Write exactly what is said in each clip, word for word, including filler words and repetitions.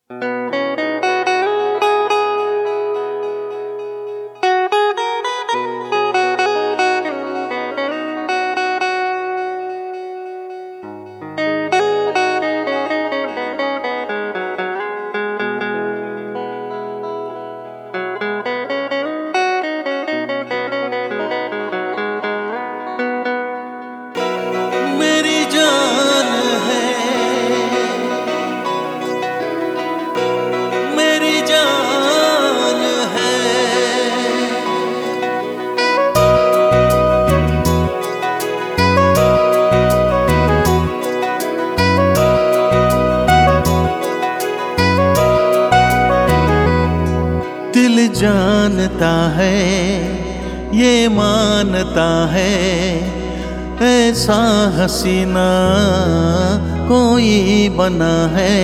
दिल जानता है, ये मानता है, ऐसा हसीना कोई बना है।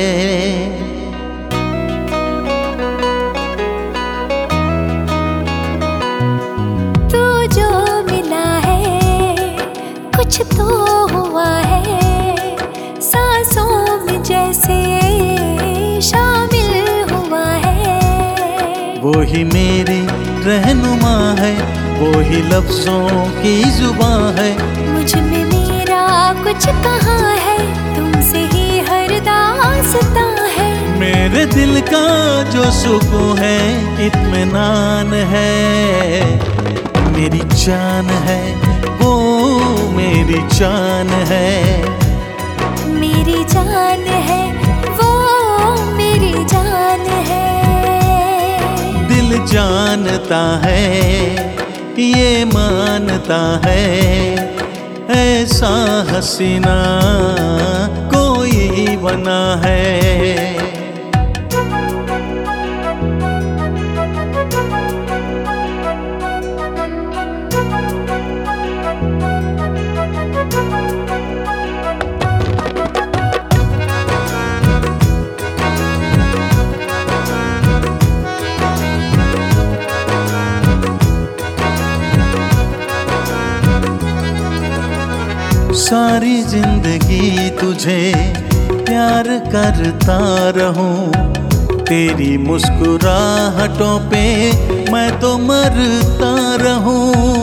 तू जो मिला है कुछ तो हुआ है, सांसों में जैसे शामिल हुआ है। वो ही मेरी रहनुमा है, वो ही लफ्जों की जुबां है। मुझ में मेरा कुछ कहाँ है, तुमसे ही हर दास्तां है। मेरे दिल का जो सुकून है, इत्मीनान है। मेरी जान है, वो मेरी जान है। मेरी जान है, वो मेरी जान है। दिल जानता है, ये मानता है, ऐसा हसीना कोई बना है। सारी जिंदगी तुझे प्यार करता रहूं, तेरी मुस्कुराहटों पे मैं तो मरता रहूं।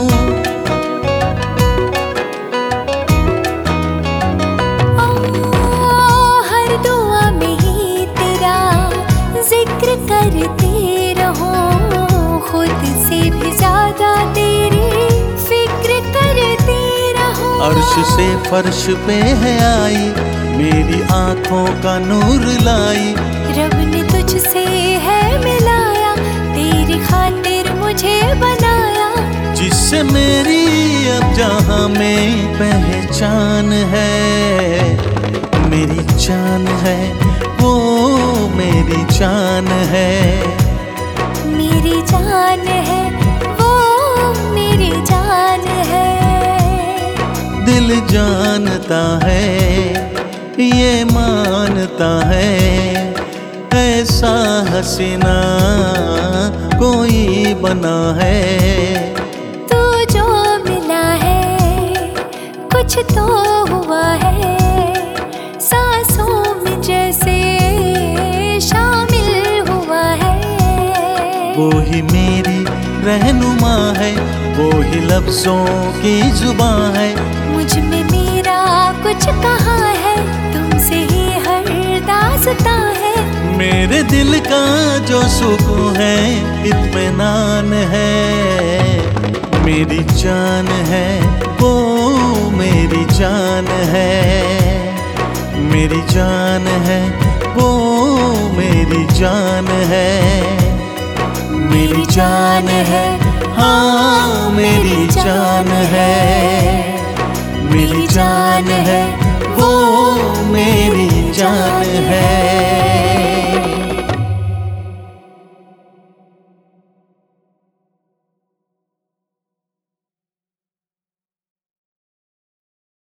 हर दुआ में ही तेरा जिक्र करते रहूं, खुद से भी ज्यादा तेरी फिक्र करते रहूं। अर्श से फर्श पे है आई, मेरी आंखों का नूर लाई। रब ने तुझसे है मिलाया, तेरी खातिर मुझे बनाया। जिससे मेरी अब जहां में पहचान है। मेरी जान है, वो मेरी जान है। मेरी जान है, वो मेरी जान है। दिल जानता है, ये मानता है, ऐसा हसीना कोई बना है। तू जो मिला है कुछ तो हुआ है, सांसों में जैसे शामिल हुआ है। वो ही मेरी रहनुमा है, वो ही लफ्जों की जुबां है। मुझ में मेरा कुछ कहाँ है, तुमसे ही हर दास्तां है। मेरे दिल का जो सुकून है, इत्मीनान है। मेरी जान है, वो मेरी जान है। मेरी जान है, वो मेरी जान है। मेरी जान है, हाँ मेरी जान है। मेरी जान है, वो मेरी जान है।